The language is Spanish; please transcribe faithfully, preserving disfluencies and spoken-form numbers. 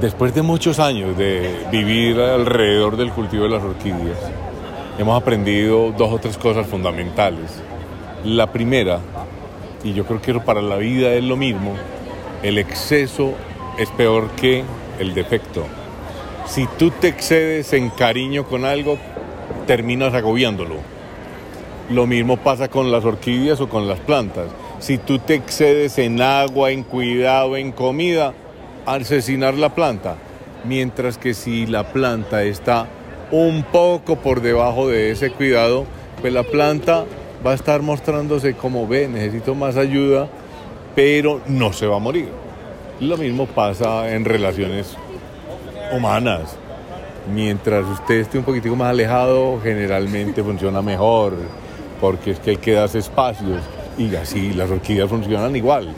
Después de muchos años de vivir alrededor del cultivo de las orquídeas, hemos aprendido dos o tres cosas fundamentales. La primera, y yo creo que para la vida es lo mismo, el exceso es peor que el defecto. Si tú te excedes en cariño con algo, terminas agobiándolo. Lo mismo pasa con las orquídeas o con las plantas. Si tú te excedes en agua, en cuidado, en comida, asesinar la planta. Mientras que si la planta está un poco por debajo de ese cuidado, pues la planta va a estar mostrándose como ve, necesito más ayuda, pero no se va a morir. Lo mismo pasa en relaciones humanas. Mientras usted esté un poquitico más alejado, generalmente funciona mejor, porque es que hay que darse espacios, y así las orquídeas funcionan igual.